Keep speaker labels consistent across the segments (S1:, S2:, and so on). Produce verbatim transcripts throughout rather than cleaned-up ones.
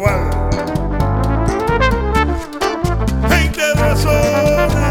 S1: igual. Gente de zona.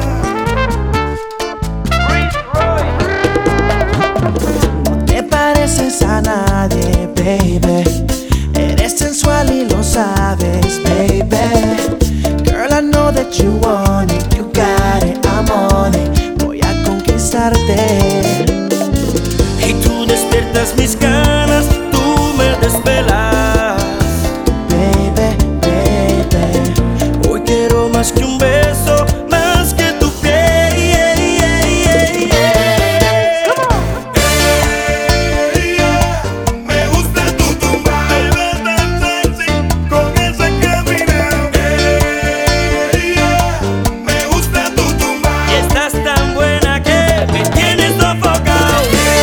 S2: No te pareces a nadie, baby. Eres sensual y lo sabes, baby. Girl, I know that you want it, you got it, I'm on it. Voy a conquistarte.
S3: Y tú despiertas mis ganas, tú me desvelas.
S2: Baby, baby,
S3: hoy quiero más que un beso, más que tu piel.
S1: Me gusta tu tumba, te ves tan sexy con ese caminado. Me gusta tu tumba
S3: Y estás tan buena que me tienes sofocado.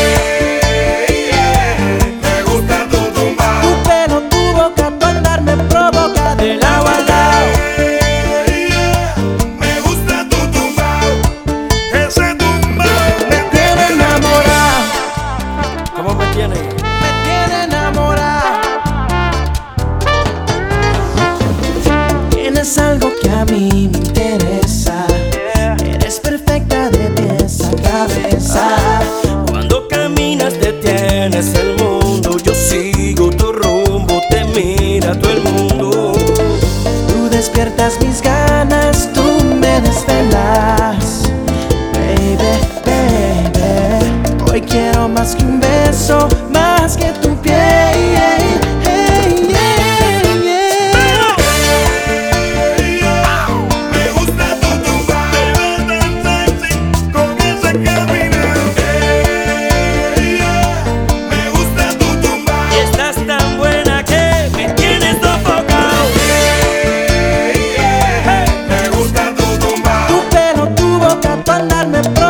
S1: Me gusta tu tumba.
S2: tu pelo, tu boca, tu andar me provoca de lado a lado.
S1: Me gusta tu tumba, ese tumba
S2: Me tiene enamorado,
S3: ¿Cómo me tienes?
S2: me tiene enamorado. Tienes algo que a mí me interesa. Eres perfecta de pies a cabeza.
S3: Cuando caminas detienes el mundo. Yo sigo tu rumbo, te mira todo el mundo.
S2: Tú despiertas mis ganas, tú me desvelas. Baby, baby, hoy quiero más que un beso, más que tu piel. Hey, yeah, yeah.
S1: Me gusta tu tumba, te ves tan sexy con ese caminado. Me gusta tu tumba,
S3: Y estás tan buena que me tienes sofocado.
S1: me gusta tu tumba.
S2: Tu pelo, tu boca, tu andar me provoca